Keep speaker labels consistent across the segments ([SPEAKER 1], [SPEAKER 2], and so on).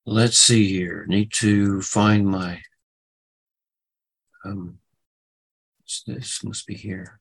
[SPEAKER 1] Let's see here. Need to find my, this must be here.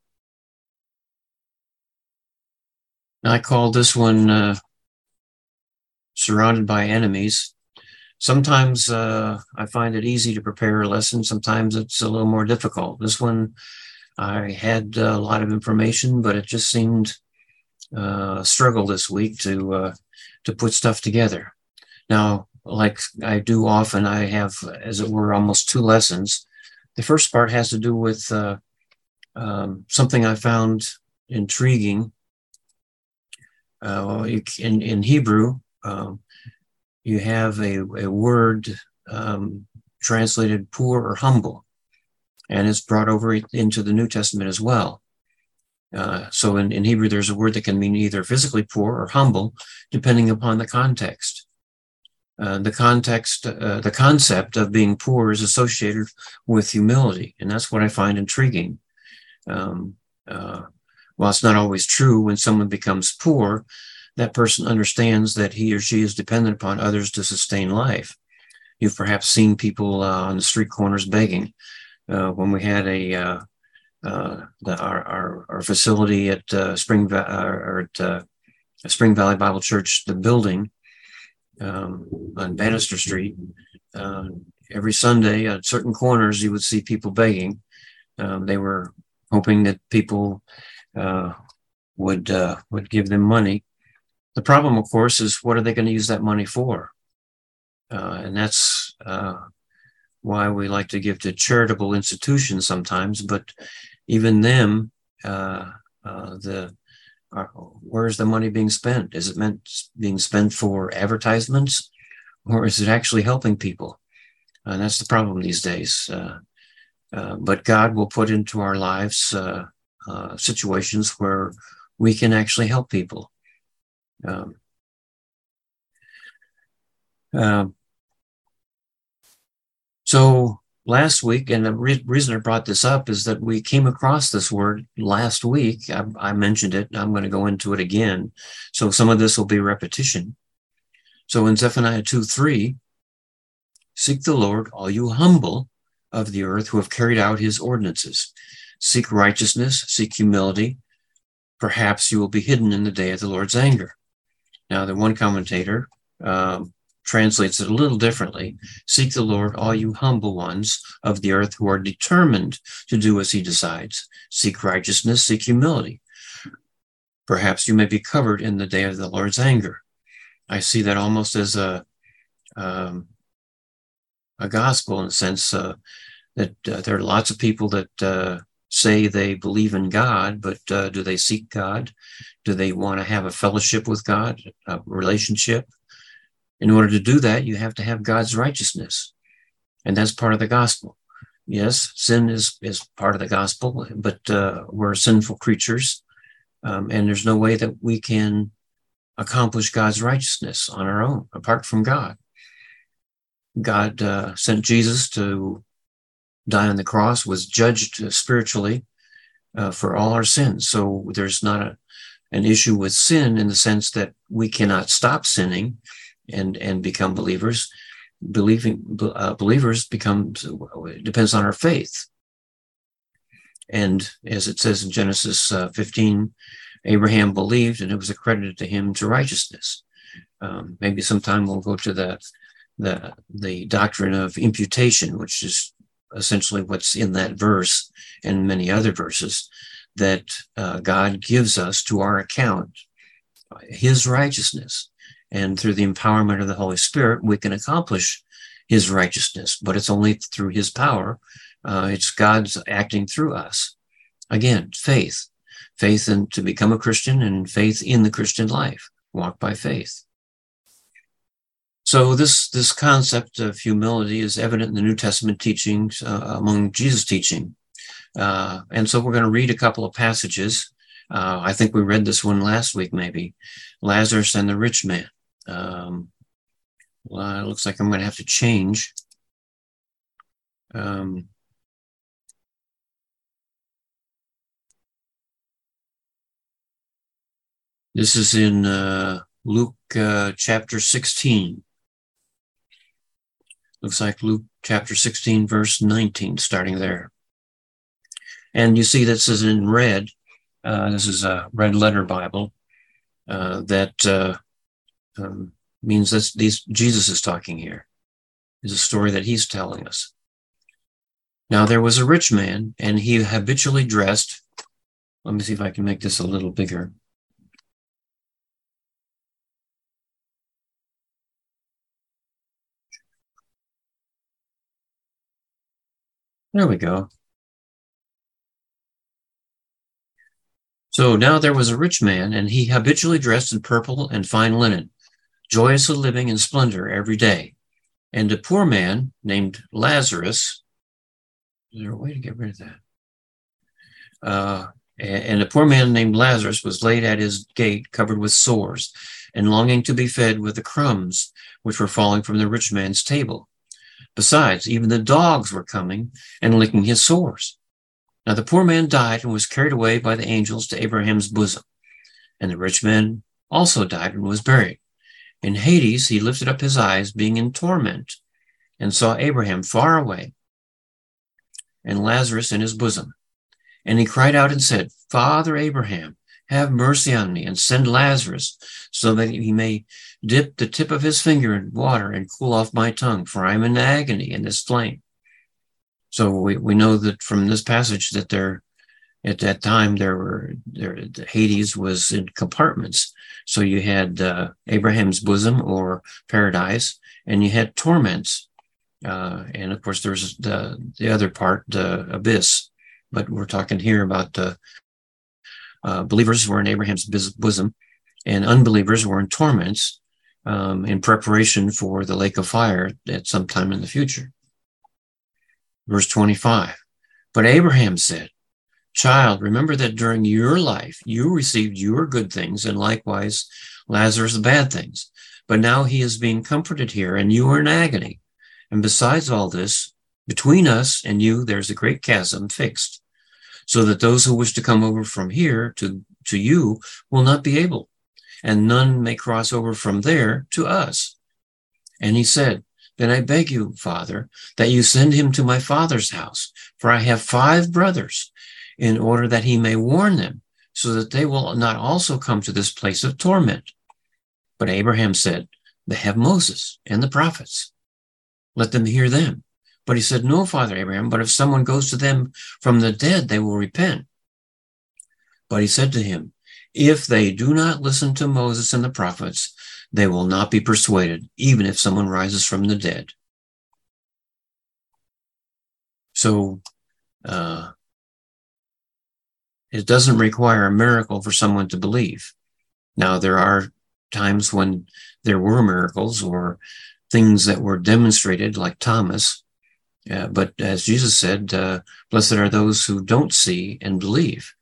[SPEAKER 1] I call this one Surrounded by Enemies. Sometimes I find it easy to prepare a lesson. Sometimes it's a little more difficult. This one, I had a lot of information, but it just seemed a struggle this week to put stuff together. Now, like I do often, I have, as it were, almost two lessons. The first part has to do with something I found intriguing. In Hebrew, you have a word translated poor or humble, and it's brought over into the New Testament as well. So in Hebrew, there's a word that can mean either physically poor or humble, depending upon the context. The concept of being poor is associated with humility, and that's what I find intriguing. Um, while it's not always true, when someone becomes poor, that person understands that he or she is dependent upon others to sustain life. You've perhaps seen people on the street corners begging. When we had our facility at Spring Valley Bible Church, the building on Bannister Street, every Sunday at certain corners you would see people begging. They were hoping that people would give them money. The problem, of course, is what are they going to use that money for? And that's why we like to give to charitable institutions sometimes. But even them, where's the money being spent? Is it being spent for advertisements, or is it actually helping people? And that's the problem these days. But God will put into our lives situations where we can actually help people. So last week, and the reason I brought this up is that we came across this word last week. I mentioned it. I'm going to go into it again. So some of this will be repetition. So in Zephaniah 2:3, seek the Lord, all you humble of the earth who have carried out his ordinances. Seek righteousness, seek humility. Perhaps you will be hidden in the day of the Lord's anger. Now, the one commentator translates it a little differently. Seek the Lord, all you humble ones of the earth who are determined to do as he decides. Seek righteousness, seek humility. Perhaps you may be covered in the day of the Lord's anger. I see that almost as a gospel in the sense that there are lots of people that say they believe in God, but do they seek God? Do they want to have a fellowship with God, a relationship? In order to do that, you have to have God's righteousness. And that's part of the gospel. Yes, sin is part of the gospel, but we're sinful creatures. And there's no way that we can accomplish God's righteousness on our own, apart from God. God sent Jesus to die on the cross, was judged spiritually for all our sins. So there's not an issue with sin in the sense that we cannot stop sinning and become believers. Believers depends on our faith. And as it says in Genesis 15, Abraham believed and it was accredited to him to righteousness. Maybe sometime we'll go to the doctrine of imputation, which is essentially what's in that verse and many other verses, that God gives us to our account his righteousness. And through the empowerment of the Holy Spirit, we can accomplish his righteousness, but it's only through his power. It's God's acting through us. Again, faith in to become a Christian and faith in the Christian life, walk by faith. So this concept of humility is evident in the New Testament teachings among Jesus' teaching. And so we're going to read a couple of passages. I think we read this one last week, maybe. Lazarus and the rich man. Well, it looks like I'm going to have to change. This is in Luke chapter 16. Looks like Luke chapter 16, verse 19, starting there. And you see this is in red. This is a red letter Bible. That means that Jesus is talking here. It's a story that he's telling us. Now there was a rich man, and he habitually dressed. Let me see if I can make this a little bigger. There we go. So now there was a rich man, and he habitually dressed in purple and fine linen, joyously living in splendor every day. And a poor man named Lazarus, is there a way to get rid of that? And a poor man named Lazarus was laid at his gate, covered with sores, and longing to be fed with the crumbs which were falling from the rich man's table. Besides, even the dogs were coming and licking his sores. Now the poor man died and was carried away by the angels to Abraham's bosom. And the rich man also died and was buried. In Hades he lifted up his eyes, being in torment, and saw Abraham far away, and Lazarus in his bosom. And he cried out and said, Father Abraham, have mercy on me, and send Lazarus, so that he may dip the tip of his finger in water and cool off my tongue, for I am in agony in this flame. So we know that from this passage that at that time Hades was in compartments. So you had Abraham's bosom or paradise, and you had torments, and of course there's the other part, the abyss. But we're talking here about the believers were in Abraham's bosom, and unbelievers were in torments in preparation for the lake of fire at some time in the future. Verse 25, but Abraham said, Child, remember that during your life you received your good things, and likewise Lazarus the bad things. But now he is being comforted here, and you are in agony. And besides all this, between us and you there's a great chasm fixed, so that those who wish to come over from here to you will not be able, and none may cross over from there to us. And he said, Then I beg you, Father, that you send him to my father's house, for I have 5 brothers, in order that he may warn them, so that they will not also come to this place of torment. But Abraham said, They have Moses and the prophets. Let them hear them. But he said, No, Father Abraham, but if someone goes to them from the dead, they will repent. But he said to him, If they do not listen to Moses and the prophets, they will not be persuaded, even if someone rises from the dead. So it doesn't require a miracle for someone to believe. Now, there are times when there were miracles or things that were demonstrated, like Thomas. But as Jesus said, blessed are those who don't see and believe.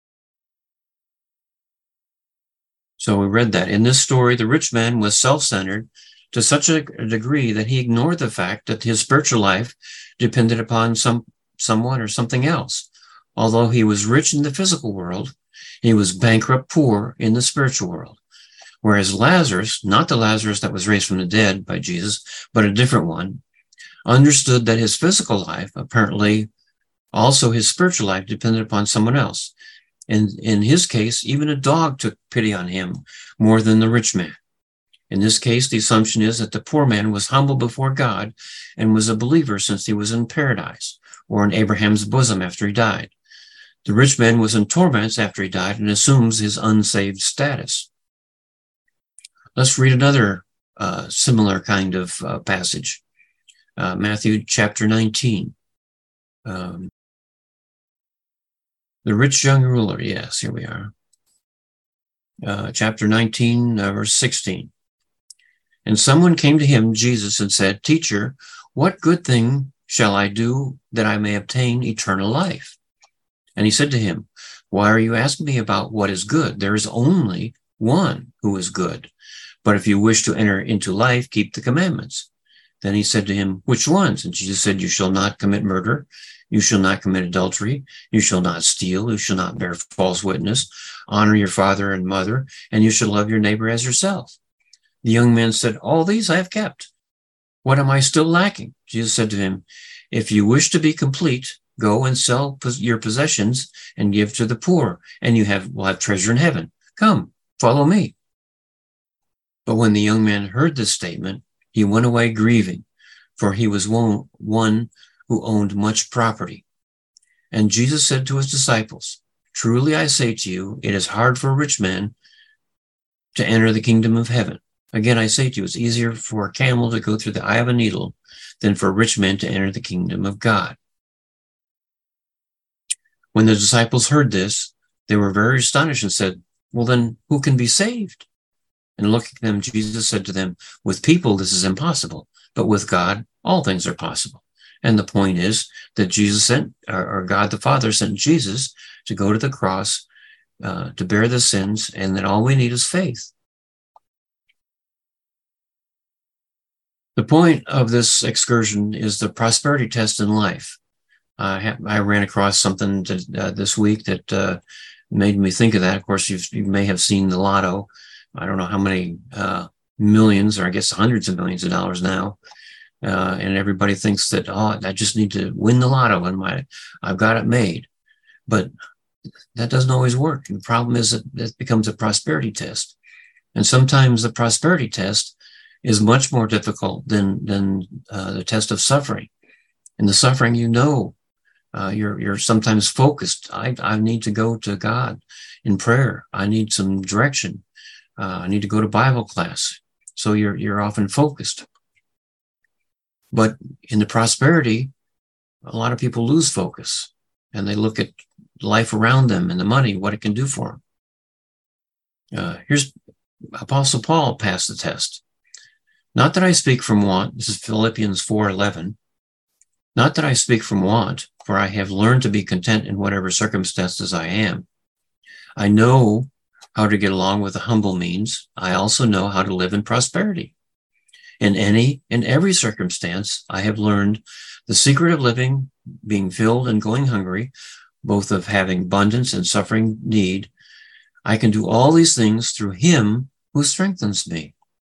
[SPEAKER 1] So we read that. In this story, the rich man was self-centered to such a degree that he ignored the fact that his spiritual life depended upon someone or something else. Although he was rich in the physical world, he was bankrupt poor in the spiritual world. Whereas Lazarus, not the Lazarus that was raised from the dead by Jesus, but a different one, understood that his physical life, apparently also his spiritual life, depended upon someone else. And in his case, even a dog took pity on him more than the rich man. In this case, the assumption is that the poor man was humble before God and was a believer since he was in paradise or in Abraham's bosom after he died. The rich man was in torments after he died and assumes his unsaved status. Let's read another similar kind of passage. Matthew chapter 19. The rich young ruler. Yes, here we are. Chapter 19, verse 16. And someone came to him, Jesus, and said, Teacher, what good thing shall I do that I may obtain eternal life? And he said to him, Why are you asking me about what is good? There is only one who is good. But if you wish to enter into life, keep the commandments. Then he said to him, Which ones? And Jesus said, You shall not commit murder. You shall not commit adultery. You shall not steal. You shall not bear false witness. Honor your father and mother, and you shall love your neighbor as yourself. The young man said, All these I have kept.
[SPEAKER 2] What am I still lacking? Jesus said to him, if you wish to be complete, go and sell your possessions and give to the poor, and will have treasure in heaven. Come, follow me. But when the young man heard this statement, he went away grieving, for he was one who owned much property. And Jesus said to his disciples, truly I say to you, it is hard for a rich man to enter the kingdom of heaven. Again, I say to you, it's easier for a camel to go through the eye of a needle than for a rich man to enter the kingdom of God. When the disciples heard this, they were very astonished and said, well, then who can be saved? And looking at them, Jesus said to them, with people, this is impossible, but with God, all things are possible. And the point is that Jesus sent, or God the Father sent Jesus to go to the cross to bear the sins, and that all we need is faith. The point of this excursion is the prosperity test in life. I ran across something this week that made me think of that. Of course, you may have seen the lotto. I don't know how many millions, or I guess hundreds of millions of dollars now. And everybody thinks that, I just need to win the lotto and I've got it made. But that doesn't always work. And the problem is that it becomes a prosperity test. And sometimes the prosperity test is much more difficult than the test of suffering. In the suffering, you're sometimes focused. I need to go to God in prayer. I need some direction. I need to go to Bible class. So you're often focused. But in the prosperity, a lot of people lose focus, and they look at life around them and the money, what it can do for them. Here's Apostle Paul passed the test. Not that I speak from want. This is Philippians 4:11. Not that I speak from want, for I have learned to be content in whatever circumstances I am. I know how to get along with the humble means. I also know how to live in prosperity. In every circumstance, I have learned the secret of living, being filled and going hungry, both of having abundance and suffering need. I can do all these things through him who strengthens me.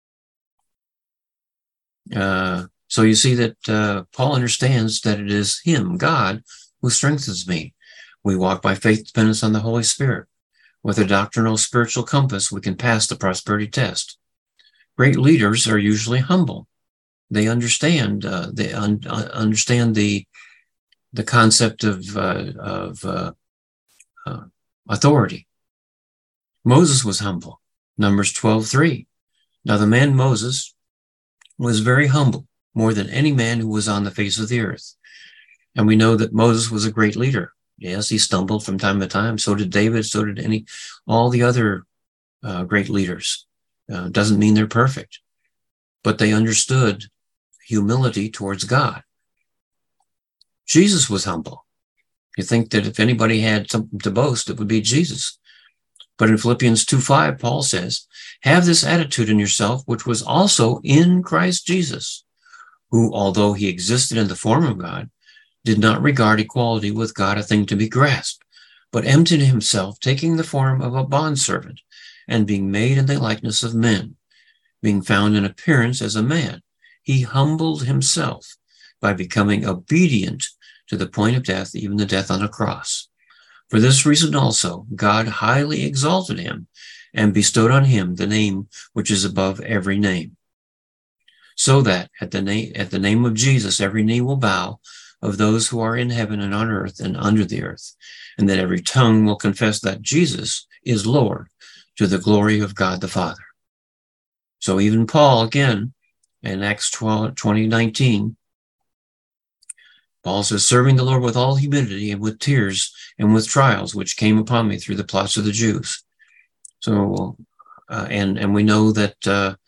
[SPEAKER 2] So you see that Paul understands that it is him, God, who strengthens me. We walk by faith, dependence on the Holy Spirit. With a doctrinal spiritual compass, we can pass the prosperity test. Great leaders are usually humble. They understand. Understand the concept of authority. Moses was humble. Numbers 12:3. Now the man Moses was very humble, more than any man who was on the face of the earth. And we know that Moses was a great leader. Yes, he stumbled from time to time. So did David. So did all the other great leaders. Doesn't mean they're perfect, but they understood humility towards God. Jesus was humble. You think that if anybody had something to boast, it would be Jesus. But in Philippians 2:5, Paul says, have this attitude in yourself, which was also in Christ Jesus, who, although he existed in the form of God, did not regard equality with God a thing to be grasped, but emptied himself, taking the form of a bondservant, and being made in the likeness of men, being found in appearance as a man, he humbled himself by becoming obedient to the point of death, even the death on a cross. For this reason also, God highly exalted him and bestowed on him the name which is above every name, so that at the name of Jesus, every knee will bow, of those who are in heaven and on earth and under the earth, and that every tongue will confess that Jesus is Lord, to the glory of God the Father. So even Paul, again, in Acts 20:19, Paul says, serving the Lord with all humility and with tears and with trials, which came upon me through the plots of the Jews. So, and we know that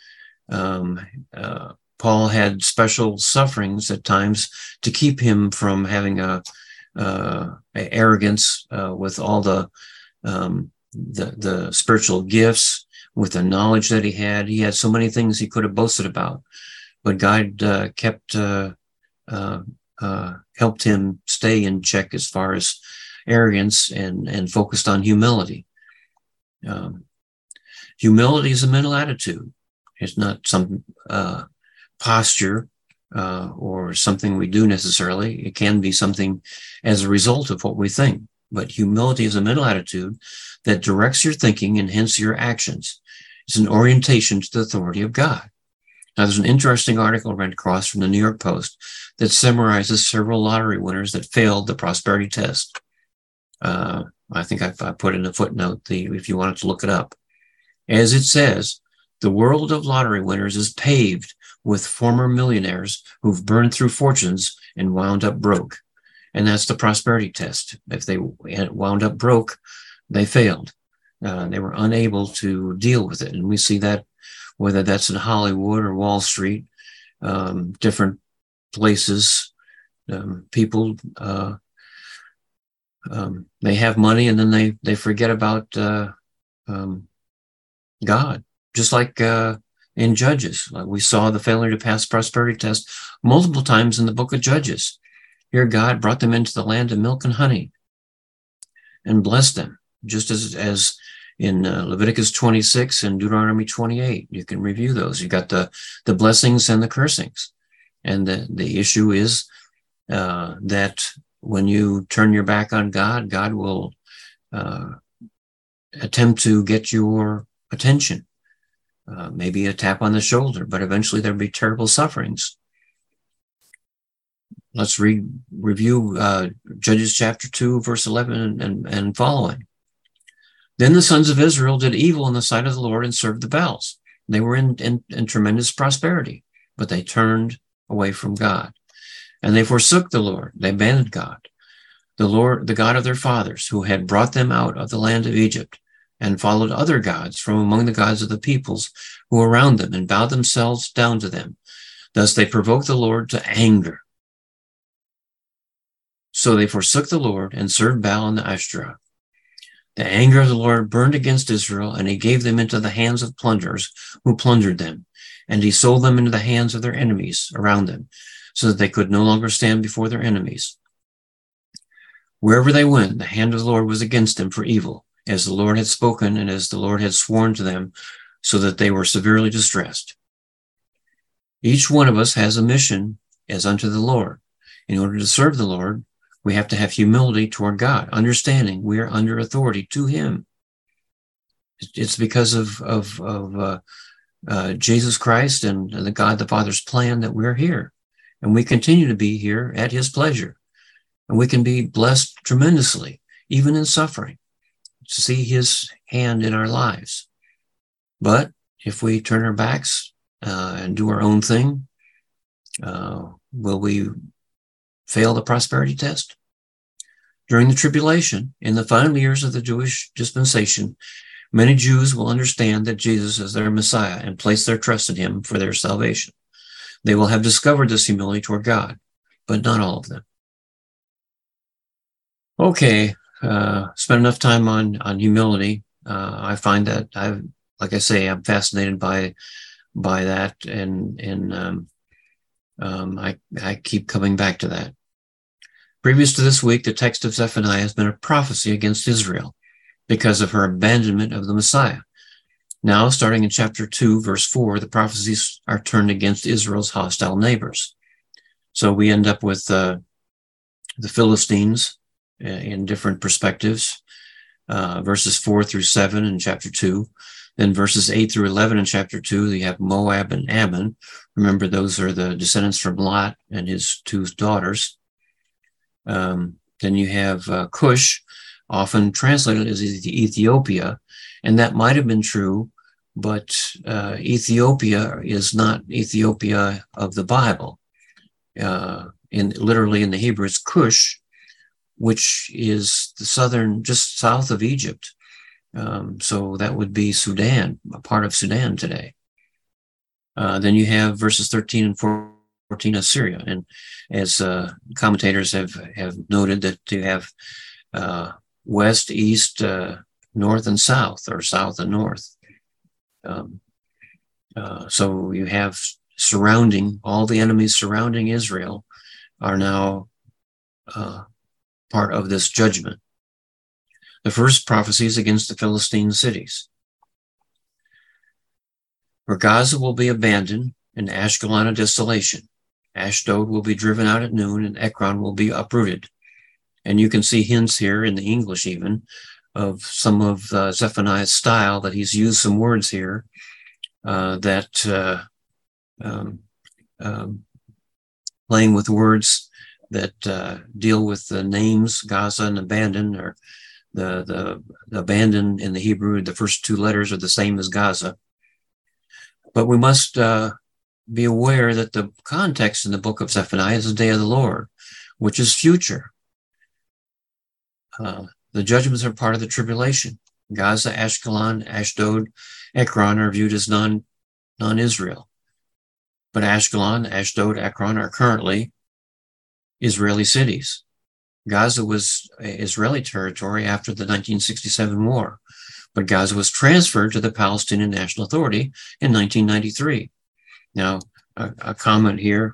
[SPEAKER 2] Paul had special sufferings at times to keep him from having a arrogance with all the spiritual gifts, with the knowledge that he had. He had so many things he could have boasted about, but God helped him stay in check as far as arrogance and focused on humility. Humility is a mental attitude. It's not some posture or something we do necessarily. It can be something as a result of what we think. But humility is a mental attitude that directs your thinking and hence your actions. It's an orientation to the authority of God. Now, there's an interesting article I ran across from the New York Post that summarizes several lottery winners that failed the prosperity test. I think I put in a footnote if you wanted to look it up. As it says, the world of lottery winners is paved with former millionaires who've burned through fortunes and wound up broke. And that's the prosperity test. If they wound up broke, they failed. They were unable to deal with it. And we see that whether that's in Hollywood or Wall Street, different places, people, they have money and then they forget about God. Just like in Judges, we saw the failure to pass prosperity test multiple times in the book of Judges. Here, God brought them into the land of milk and honey and blessed them, just as in Leviticus 26 and Deuteronomy 28. You can review those. You got the blessings and the cursings. And the issue is that when you turn your back on God, God will attempt to get your attention. Maybe a tap on the shoulder, but eventually there'll be terrible sufferings. Let's review Judges chapter 2, verse 11 and following. Then the sons of Israel did evil in the sight of the Lord and served the Baals. They were in tremendous prosperity, but they turned away from God. And they forsook the Lord. They abandoned God, the Lord, the God of their fathers, who had brought them out of the land of Egypt, and followed other gods from among the gods of the peoples who were around them, and bowed themselves down to them. Thus they provoked the Lord to anger. So they forsook the Lord and served Baal and the Ashtoreth. The anger of the Lord burned against Israel, and he gave them into the hands of plunderers who plundered them, and he sold them into the hands of their enemies around them, so that they could no longer stand before their enemies. Wherever they went, the hand of the Lord was against them for evil, as the Lord had spoken and as the Lord had sworn to them, so that they were severely distressed. Each one of us has a mission as unto the Lord. In order to serve the Lord, we have to have humility toward God, understanding we are under authority to him. It's because of Jesus Christ and the God the Father's plan that we're here. And we continue to be here at his pleasure. And we can be blessed tremendously, even in suffering, to see his hand in our lives. But if we turn our backs and do our own thing, will we fail the prosperity test? During the tribulation, in the final years of the Jewish dispensation, many Jews will understand that Jesus is their Messiah and place their trust in him for their salvation. They will have discovered this humility toward God, but not all of them. Okay, spent enough time on humility. I find that like I say, I'm fascinated by that, and I keep coming back to that. Previous to this week, the text of Zephaniah has been a prophecy against Israel because of her abandonment of the Messiah. Now, starting in chapter 2, verse 4, the prophecies are turned against Israel's hostile neighbors. So we end up with the Philistines in different perspectives, verses 4 through 7 in chapter 2. Then verses 8 through 11 in chapter 2, you have Moab and Ammon. Remember, those are the descendants from Lot and his two daughters. Then you have Cush, often translated as Ethiopia, and that might have been true, but Ethiopia is not Ethiopia of the Bible. Literally in the Hebrew, it's Cush, which is the southern, just south of Egypt. So that would be Sudan, a part of Sudan today. Then you have verses 13 and 14, Assyria. And as commentators have noted, that you have west, east, north, and south, or south and north. So you have all the enemies surrounding Israel are now part of this judgment. The first prophecy is against the Philistine cities, where Gaza will be abandoned and Ashkelon a desolation.
[SPEAKER 1] Ashdod will be driven out at noon, and Ekron will be uprooted. And you can see hints here in the English even of some of Zephaniah's style, that he's used some words here playing with words that deal with the names Gaza and abandon, or the abandon in the Hebrew, the first two letters are the same as Gaza. But we must be aware that the context in the book of Zephaniah is the day of the Lord, which is future. The judgments are part of the tribulation. Gaza, Ashkelon, Ashdod, Ekron are viewed as non-Israel. But Ashkelon, Ashdod, Ekron are currently Israeli cities. Gaza was Israeli territory after the 1967 war, but Gaza was transferred to the Palestinian National Authority in 1993. Now, a comment here.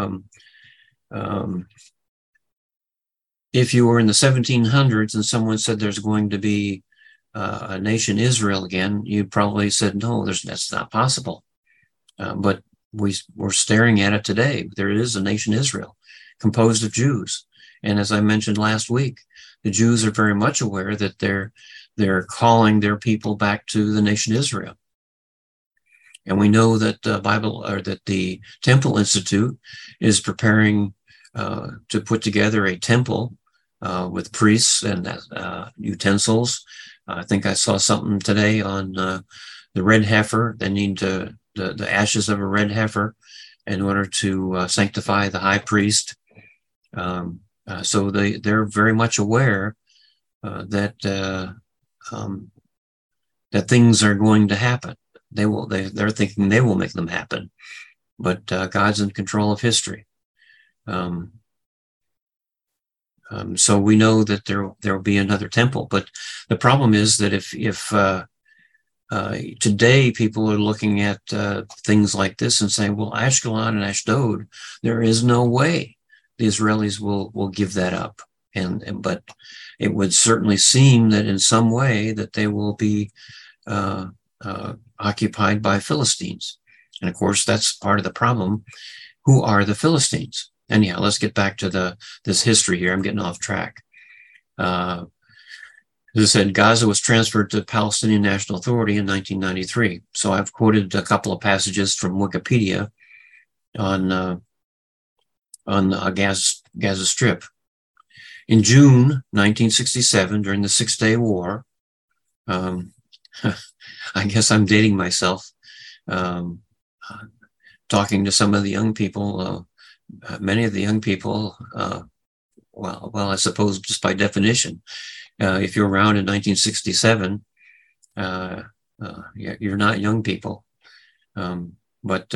[SPEAKER 1] If you were in the 1700s and someone said there's going to be a nation Israel again, you probably said, no, that's not possible. But we're staring at it today. There is a nation Israel composed of Jews. And as I mentioned last week, the Jews are very much aware that they're calling their people back to the nation Israel. And we know that the Temple Institute is preparing to put together a temple with priests and utensils. I think I saw something today on the red heifer. They need the ashes of a red heifer in order to sanctify the high priest. So they're very much aware that things are going to happen. They're thinking they will make them happen, but God's in control of history. So we know that there will be another temple, but the problem is that if today people are looking at things like this and saying, well, Ashkelon and Ashdod, there is no way the Israelis will give that up. But it would certainly seem that in some way that they will be occupied by Philistines. And of course, that's part of the problem. Who are the Philistines? Anyhow, let's get back to this history here. I'm getting off track. As I said, Gaza was transferred to Palestinian National Authority in 1993. So I've quoted a couple of passages from Wikipedia on Gaza Strip. In June 1967, during the Six-Day War, I guess I'm dating myself, talking to some of the young people. Many of the young people, well, I suppose just by definition, if you're around in 1967, you're not young people. But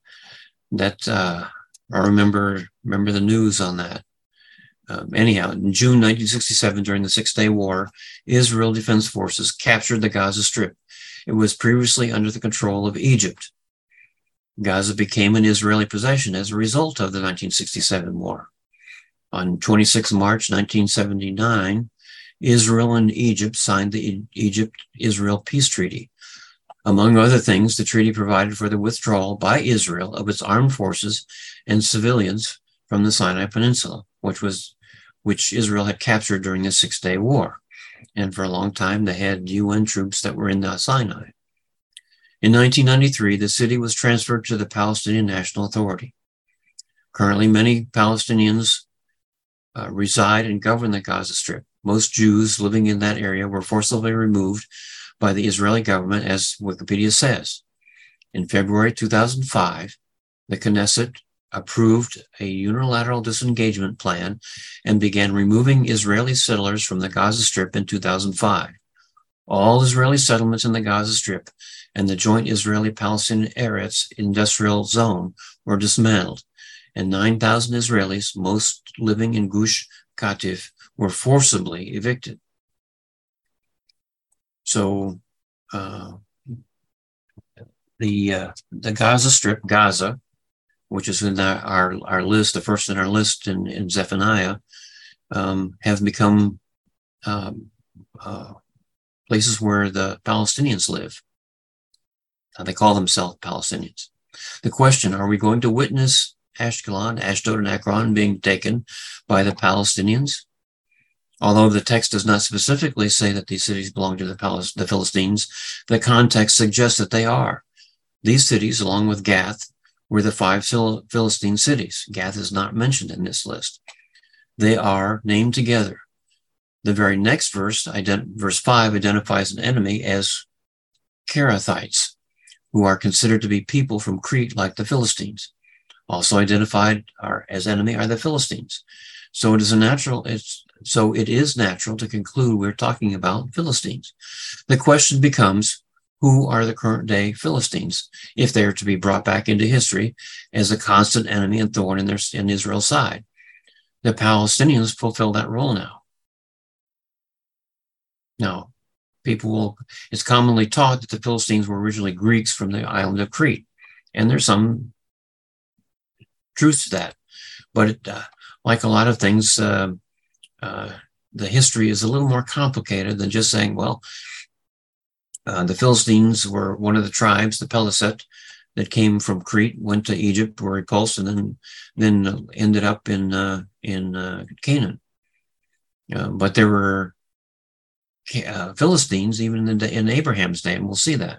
[SPEAKER 1] I remember the news on that. Anyhow, in June 1967, during the Six-Day War, Israel Defense Forces captured the Gaza Strip. It was previously under the control of Egypt. Gaza became an Israeli possession as a result of the 1967 war. On 26 March 1979, Israel and Egypt signed the Egypt-Israel Peace Treaty. Among other things, the treaty provided for the withdrawal by Israel of its armed forces and civilians from the Sinai Peninsula, which Israel had captured during the Six-Day War. And for a long time, they had UN troops that were in the Sinai. In 1993, the city was transferred to the Palestinian National Authority. Currently, many Palestinians reside and govern the Gaza Strip. Most Jews living in that area were forcibly removed by the Israeli government, as Wikipedia says. In February 2005, the Knesset approved a unilateral disengagement plan and began removing Israeli settlers from the Gaza Strip in 2005. All Israeli settlements in the Gaza Strip and the joint Israeli-Palestinian Eretz industrial zone were dismantled, and 9,000 Israelis, most living in Gush Katif, were forcibly evicted. So the Gaza Strip, Gaza, which is in our list, the first in our list in Zephaniah, have become places where the Palestinians live. They call themselves Palestinians. The question, are we going to witness
[SPEAKER 2] Ashkelon, Ashdod, and Ekron being taken by the Palestinians? Although the text does not specifically say that these cities belong to the Philistines, the context suggests that they are. These cities, along with Gath, were the 5 Philistine cities. Gath is not mentioned in this list. They are named together. The very next verse, verse 5, identifies an enemy as Kerethites, who are considered to be people from Crete like the Philistines. Also identified as enemy are the Philistines. So it is natural to conclude we're talking about Philistines. The question becomes, who are the current day Philistines, if they are to be brought back into history as a constant enemy and thorn in Israel's side? The Palestinians fulfill that role now. Now, it's commonly taught that the Philistines were originally Greeks from the island of Crete, and there's some truth to that. But like a lot of things, the history is a little more complicated than just saying, well, the Philistines were one of the tribes, the Peleset, that came from Crete, went to Egypt, were repulsed, and then ended up in Canaan. But there were Philistines even in Abraham's day, and we'll see that.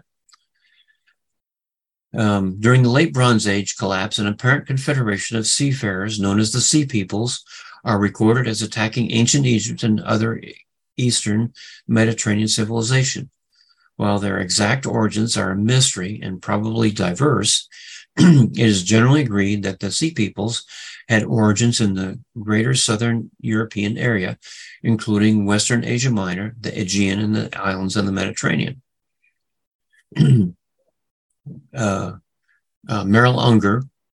[SPEAKER 2] During the late Bronze Age collapse, an apparent confederation of seafarers known as the Sea Peoples are recorded as attacking ancient Egypt and other Eastern Mediterranean civilization. While their exact origins are a mystery and probably diverse, it is generally agreed that the Sea Peoples had origins in the greater southern European area, including Western Asia Minor, the Aegean, and the islands of the Mediterranean. Merrill Unger,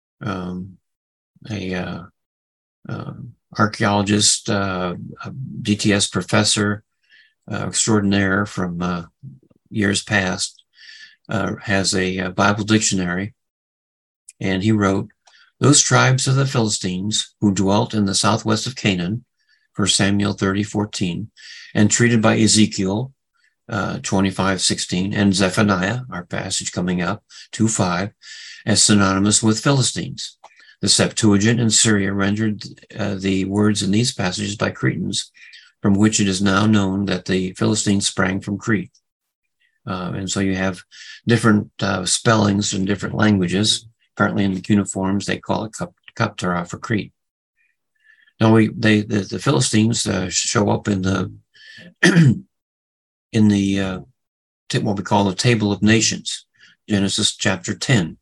[SPEAKER 2] archaeologist, DTS professor extraordinaire from years past, has a Bible dictionary, and he wrote, "Those tribes of the Philistines who dwelt in the southwest of Canaan, 1 Samuel 30:14, and treated by Ezekiel 25:16, and Zephaniah, our passage coming up, 2:5, as synonymous with Philistines. The Septuagint in Syria rendered the words in these passages by Cretans, from which it is now known that the Philistines sprang from Crete." And so you have different spellings in different languages. Apparently in the cuneiforms, they call it Kaptara for Crete. Now the Philistines show up in the what we call the Table of Nations, Genesis chapter 10.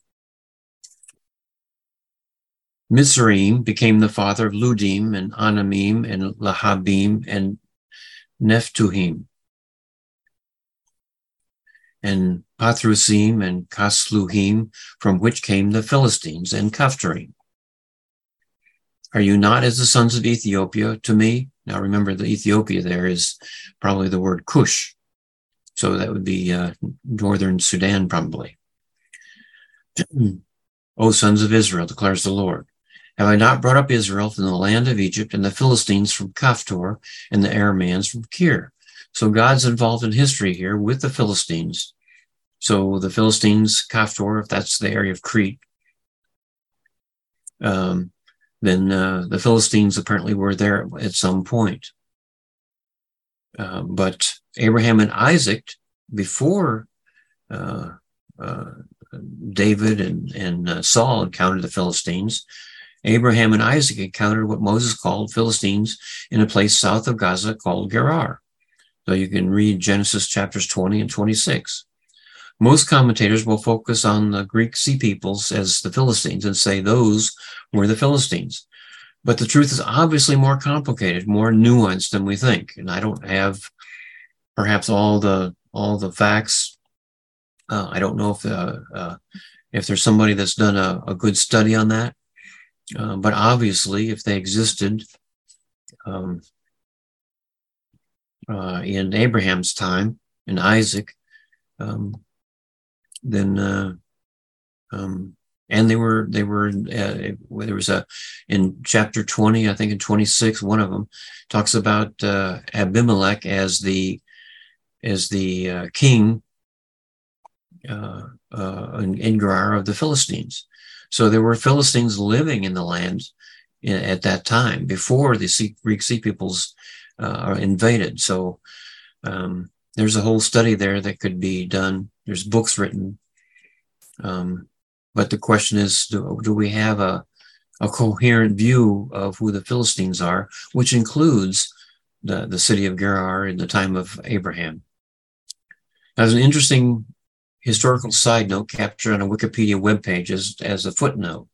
[SPEAKER 2] Mizraim became the father of Ludim and Anamim and Lahabim and Nephtuhim, and Pathrusim and Kasluhim, from which came the Philistines and Caphtorim. Are you not as the sons of Ethiopia to me? Now remember, the Ethiopia there is probably the word Cush. So that would be northern Sudan probably. O sons of Israel, declares the Lord, have I not brought up Israel from the land of Egypt and the Philistines from Caphtor and the Arameans from Kir? So God's involved in history here with the Philistines. So the Philistines, Caphtor, if that's the area of Crete, then the Philistines apparently were there at some point. But Abraham and Isaac, before David and Saul encountered the Philistines, Abraham and Isaac encountered what Moses called Philistines in a place south of Gaza called Gerar. So you can read Genesis chapters 20 and 26. Most commentators will focus on the Greek Sea Peoples as the Philistines and say those were the Philistines. But the truth is obviously more complicated, more nuanced than we think. And I don't have perhaps all the facts. I don't know if there's somebody that's done a good study on that. But obviously, if they existed in Abraham's time, in Isaac, then and there was in chapter 20, I think in 26, one of them talks about Abimelech as the king in Gerar of the Philistines. So there were Philistines living in the land at that time before the Greek Sea Peoples are invaded. So there's a whole study there that could be done. There's books written. But the question is, do we have a coherent view of who the Philistines are, which includes the city of Gerar in the time of Abraham? As an interesting historical side note captured on a Wikipedia webpage as a footnote.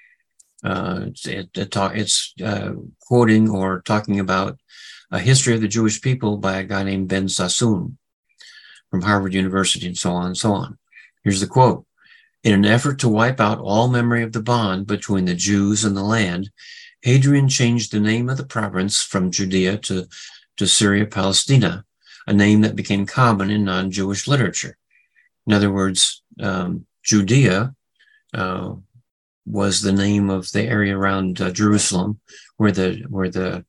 [SPEAKER 2] It's quoting or talking about a history of the Jewish people by a guy named Ben Sassoon from Harvard University, and so on and so on. Here's the quote. In an effort to wipe out all memory of the bond between the Jews and the land, Hadrian changed the name of the province from Judea to Syria Palestina, a name that became common in non-Jewish literature. In other words, Judea was the name of the area around Jerusalem, where the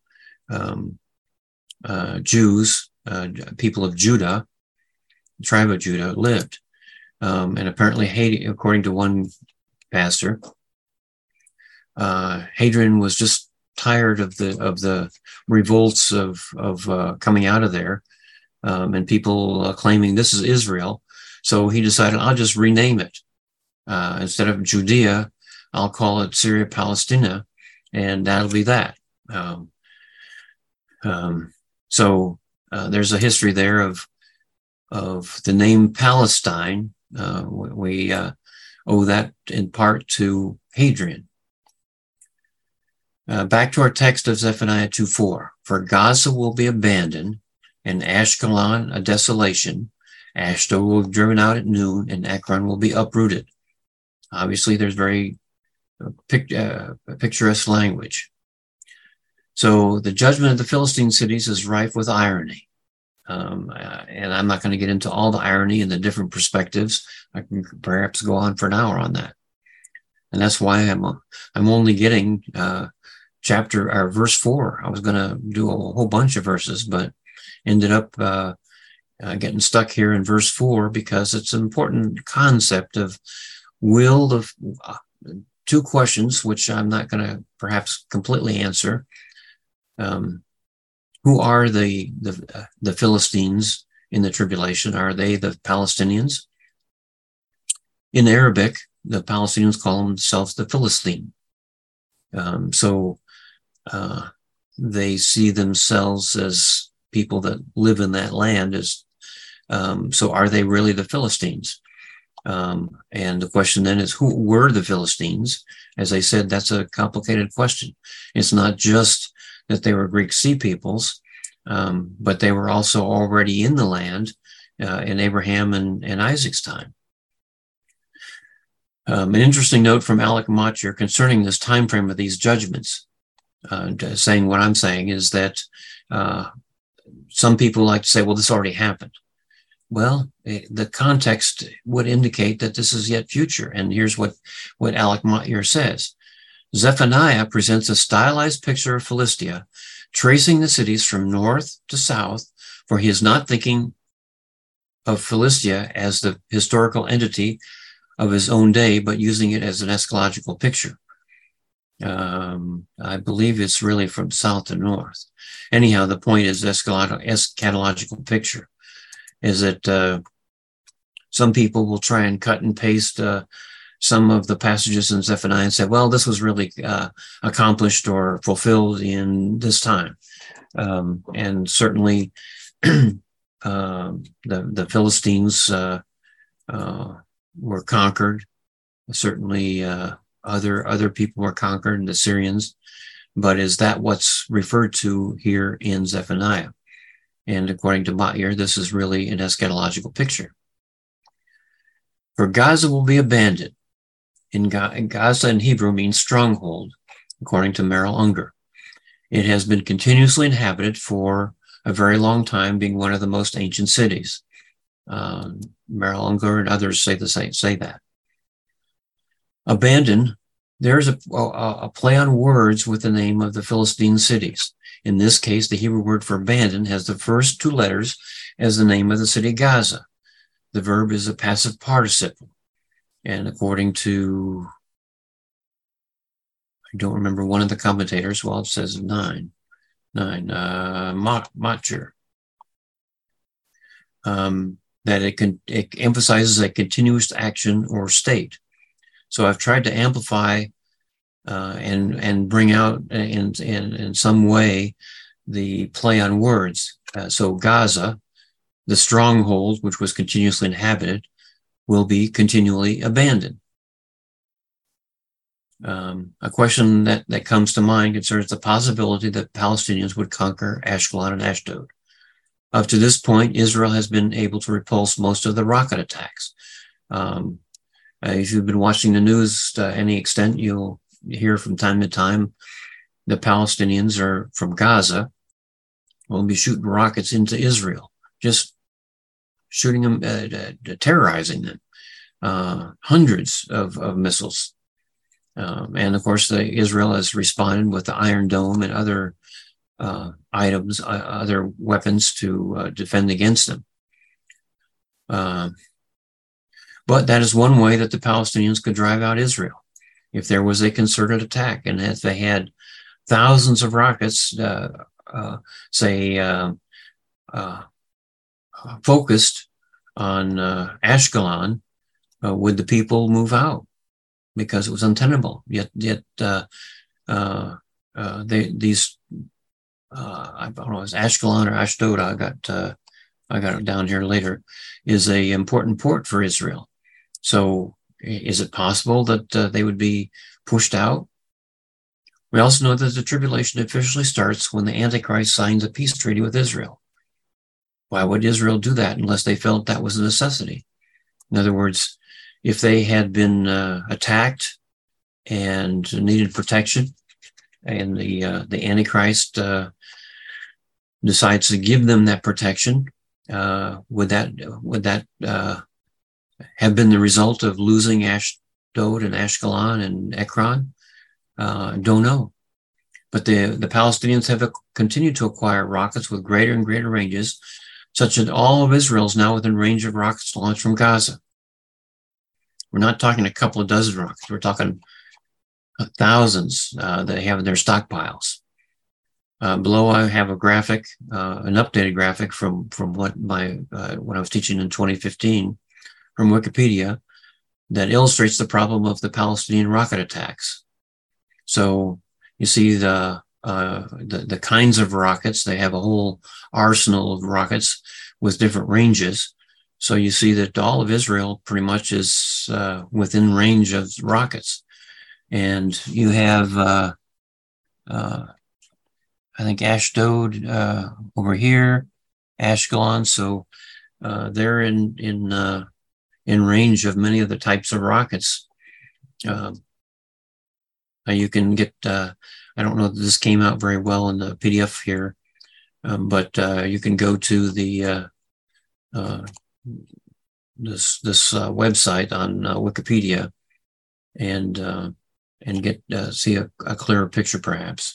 [SPEAKER 2] Jews, people of Judah, tribe of Judah, lived. And apparently, according to one pastor, Hadrian was just tired of the revolts of coming out of there, and people claiming this is Israel. So he decided, I'll just rename it. Instead of Judea, I'll call it Syria Palestina, and that'll be that. So there's a history there of the name Palestine. We owe that in part to Hadrian. Back to our text of Zephaniah 2:4. For Gaza will be abandoned, and Ashkelon a desolation. Ashdod will be driven out at noon, and Ekron will be uprooted. Obviously, there's very picturesque language. So the judgment of the Philistine cities is rife with irony. And I'm not going to get into all the irony and the different perspectives. I can perhaps go on for an hour on that. And that's why I'm only getting verse 4. I was going to do a whole bunch of verses, but ended up getting stuck here in verse 4 because it's an important concept of two questions, which I'm not going to perhaps completely answer. Who are the Philistines in the tribulation? Are they the Palestinians? In Arabic, the Palestinians call themselves the Philistine. So they see themselves as people that live in that land. So are they really the Philistines? And the question then is, who were the Philistines? As I said, that's a complicated question. It's not just that they were Greek Sea Peoples, but they were also already in the land in Abraham and Isaac's time. An interesting note from Alec Motyer concerning this time frame of these judgments, saying what I'm saying is that some people like to say, well, this already happened. Well, the context would indicate that this is yet future. And here's what Alec Motyer says. Zephaniah presents a stylized picture of Philistia, tracing the cities from north to south, for he is not thinking of Philistia as the historical entity of his own day, but using it as an eschatological picture. I believe it's really from south to north. Anyhow, the point is eschatological picture. Is that some people will try and cut and paste some of the passages in Zephaniah and say, well, this was really accomplished or fulfilled in this time. And certainly the Philistines were conquered. Certainly other people were conquered, the Syrians. But is that what's referred to here in Zephaniah? And according to Motyer, this is really an eschatological picture. For Gaza will be abandoned. In Gaza in Hebrew means stronghold, according to Merrill Unger. It has been continuously inhabited for a very long time, being one of the most ancient cities. Merrill Unger and others say that. Abandoned, there's a play on words with the name of the Philistine cities. In this case, the Hebrew word for abandon has the first two letters as the name of the city Gaza. The verb is a passive participle. And according to
[SPEAKER 1] I don't remember one of the commentators. Well, it says 9. Motcher. That it emphasizes a continuous action or state. So I've tried to amplify and bring out in some way the play on words. So Gaza, the stronghold, which was continuously inhabited, will be continually abandoned. A question that comes to mind concerns the possibility that Palestinians would conquer Ashkelon and Ashdod. Up to this point, Israel has been able to repulse most of the rocket attacks. If you've been watching the news to any extent, you'll hear from time to time the Palestinians are from Gaza will be shooting rockets into Israel, just shooting them, terrorizing them, hundreds of missiles. And of course, Israel has responded with the Iron Dome and other items, other weapons to defend against them. But that is one way that the Palestinians could drive out Israel. If there was a concerted attack, and if they had thousands of rockets, focused on Ashkelon, would the people move out because it was untenable? Yet these I don't know, it's Ashkelon or Ashdod. I got it down here later. Is a important port for Israel. So is it possible that they would be pushed out? We also know that the tribulation officially starts when the Antichrist signs a peace treaty with Israel. Why would Israel do that unless they felt that was a necessity? In other words, if they had been attacked and needed protection, and the Antichrist decides to give them that protection, would that have been the result of losing Ashdod and Ashkelon and Ekron? Don't know. But the Palestinians have continued to acquire rockets with greater and greater ranges, such that all of Israel is now within range of rockets launched from Gaza. We're not talking a couple of dozen rockets. We're talking thousands that they have in their stockpiles. Below, I have a graphic, an updated graphic from what when I was teaching in 2015 from Wikipedia that illustrates the problem of the Palestinian rocket attacks. So you see the kinds of rockets. They have a whole arsenal of rockets with different ranges. So you see that all of Israel pretty much is within range of rockets. And you have, I think, Ashdod over here, Ashkelon. So they're in range of many of the types of rockets. You can get, I don't know if this came out very well in the PDF here, but you can go to the this website on Wikipedia and get see a clearer picture, perhaps.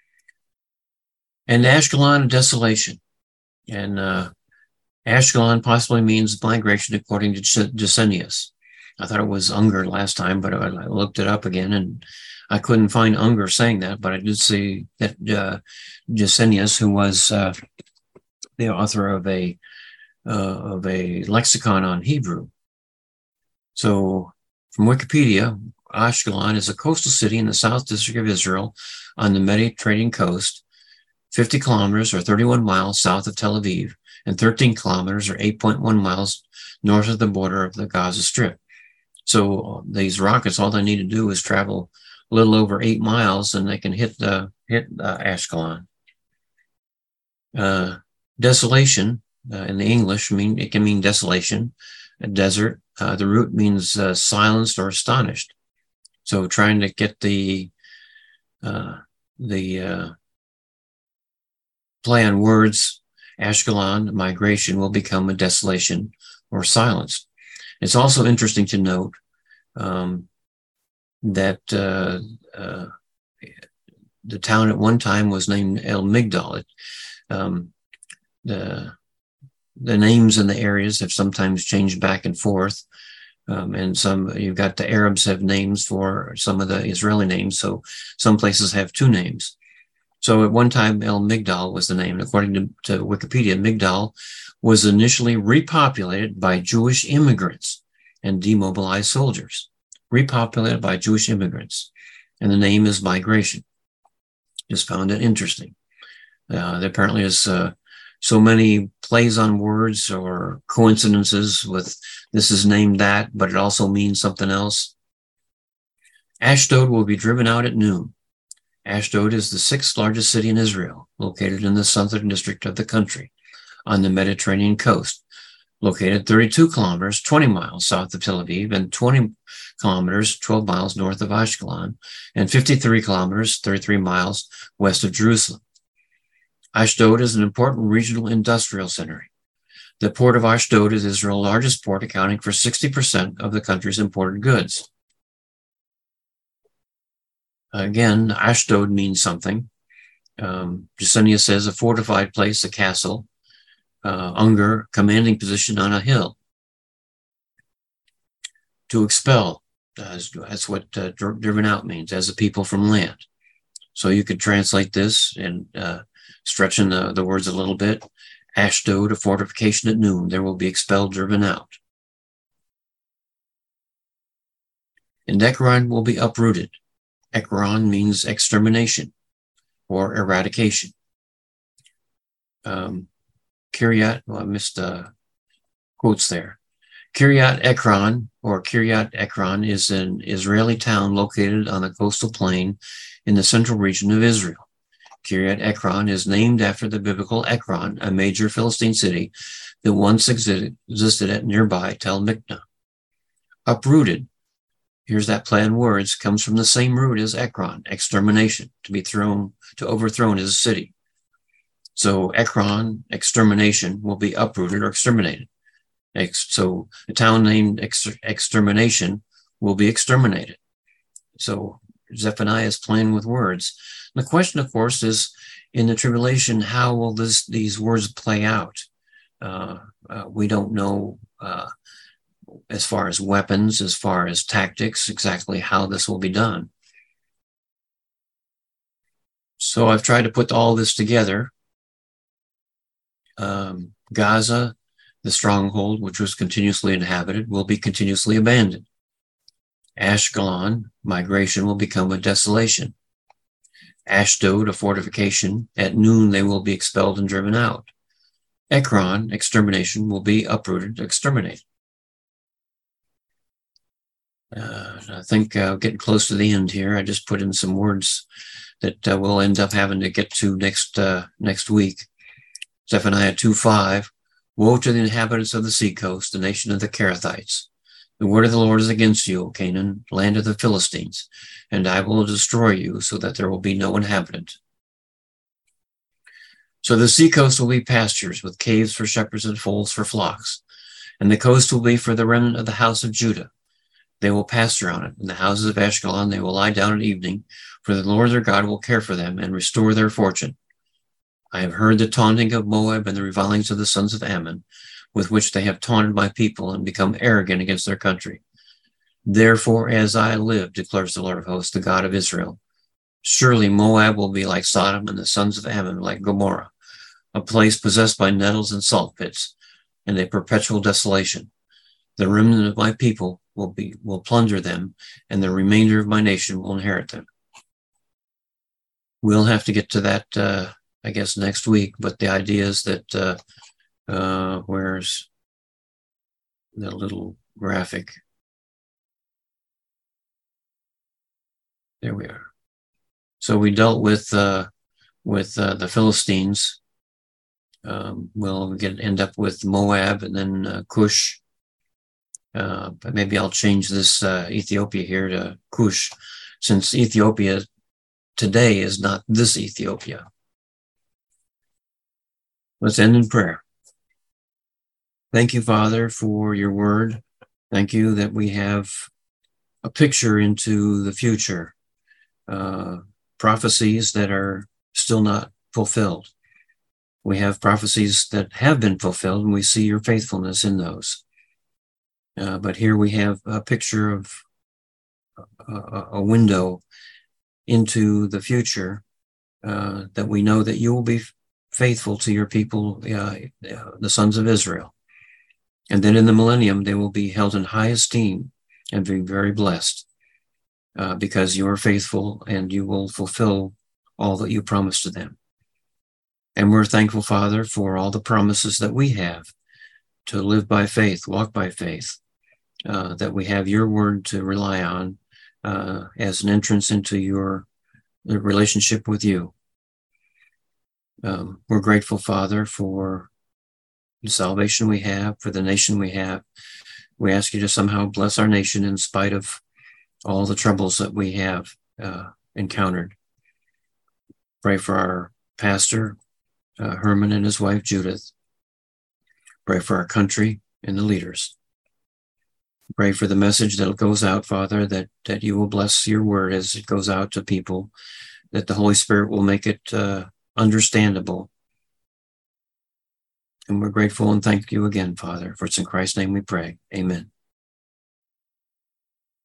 [SPEAKER 1] And Ashkelon, desolation, and Ashkelon possibly means migration, according to Gesenius. I thought it was Unger last time, but I looked it up again, and I couldn't find Unger saying that, but I did see that Gesenius, who was the author of a lexicon on Hebrew. So from Wikipedia, Ashkelon is a coastal city in the South District of Israel on the Mediterranean coast, 50 kilometers or 31 miles south of Tel Aviv, and 13 kilometers or 8.1 miles north of the border of the Gaza Strip. So these rockets, all they need to do is travel a little over 8 miles, and they can hit Ashkelon. Desolation in the English it can mean desolation, a desert. The root means silenced or astonished. So trying to get the play on words, Ashkelon, migration, will become a desolation or silenced. It's also interesting to note that the town at one time was named El Migdal. The names in the areas have sometimes changed back and forth.
[SPEAKER 2] And you've got the Arabs have names for some of the Israeli names. So some places have two names. So at one time, El Migdal was the name. According to Wikipedia, Migdal was initially repopulated by Jewish immigrants and demobilized soldiers. Repopulated by Jewish immigrants. And the name is migration. Just found it interesting. There apparently is so many plays on words or coincidences with this is named that, but it also means something else. Ashdod will be driven out at noon. Ashdod is the sixth largest city in Israel, located in the southern district of the country on the Mediterranean coast, located 32 kilometers, 20 miles south of Tel Aviv, and 20 kilometers, 12 miles north of Ashkelon, and 53 kilometers, 33 miles west of Jerusalem. Ashdod is an important regional industrial center. The port of Ashdod is Israel's largest port, accounting for 60% of the country's imported goods. Again, Ashdod means something. Yesenia says a fortified place, a castle. Unger, commanding position on a hill. To expel, that's what driven out means, as a people from land. So you could translate this and stretching the words a little bit. Ashdod, a fortification at noon, there will be expelled, driven out. And Ekron will be uprooted. Ekron means extermination or eradication. Kiryat, well, I missed quotes there. Kiryat Ekron, or Kiryat Ekron, is an Israeli town located on the coastal plain in the central region of Israel. Kiryat Ekron is named after the biblical Ekron, a major Philistine city that once existed at nearby Tel Mikna. Uprooted, here's that play on words, comes from the same root as Ekron, extermination, to overthrown as a city. So Ekron, extermination, will be uprooted or exterminated. So a town named extermination will be exterminated. So Zephaniah is playing with words. The question, of course, is in the tribulation, how will these words play out? We don't know as far as weapons, as far as tactics, exactly how this will be done. So I've tried to put all this together. Gaza, the stronghold, which was continuously inhabited, will be continuously abandoned. Ashkelon, migration, will become a desolation. Ashdod, a fortification, at noon they will be expelled and driven out. Ekron, extermination, will be uprooted, exterminated. I think getting close to the end here. I just put in some words that we'll end up having to get to next week. Zephaniah 2:5, woe to the inhabitants of the seacoast, the nation of the Kerethites. The word of the Lord is against you, O Canaan, land of the Philistines, and I will destroy you so that there will be no inhabitant. So the seacoast will be pastures with caves for shepherds and folds for flocks, and the coast will be for the remnant of the house of Judah. They will pasture on it. In the houses of Ashkelon they will lie down at evening, for the Lord their God will care for them and restore their fortune. I have heard the taunting of Moab and the revilings of the sons of Ammon, with which they have taunted my people and become arrogant against their country. Therefore, as I live, declares the Lord of hosts, the God of Israel, surely Moab will be like Sodom and the sons of Ammon like Gomorrah, a place possessed by nettles and salt pits, and a perpetual desolation. The remnant of my people will plunder them, and the remainder of my nation will inherit them. We'll have to get to that, I guess, next week, but the idea is that where's the little graphic? There we are. So we dealt with the Philistines. We'll end up with Moab and then Cush. But maybe I'll change this Ethiopia here to Cush, since Ethiopia today is not this Ethiopia. Let's end in prayer. Thank you, Father, for your word. Thank you that we have a picture into the future, prophecies that are still not fulfilled. We have prophecies that have been fulfilled, and we see your faithfulness in those. But here we have a picture of a window into the future, that we know that you will be faithful to your people, the sons of Israel. And then in the millennium, they will be held in high esteem and be very blessed, because you are faithful and you will fulfill all that you promised to them. And we're thankful, Father, for all the promises that we have to live by faith, walk by faith, that we have your word to rely on as an entrance into the relationship with you. We're grateful, Father, for the salvation we have, for the nation we have. We ask you to somehow bless our nation in spite of all the troubles that we have encountered. Pray for our pastor, Herman, and his wife, Judith. Pray for our country and the leaders. Pray for the message that goes out, Father, that you will bless your word as it goes out to people, that the Holy Spirit will make it understandable. And we're grateful and thank you again, Father, for it's in Christ's name we pray. Amen.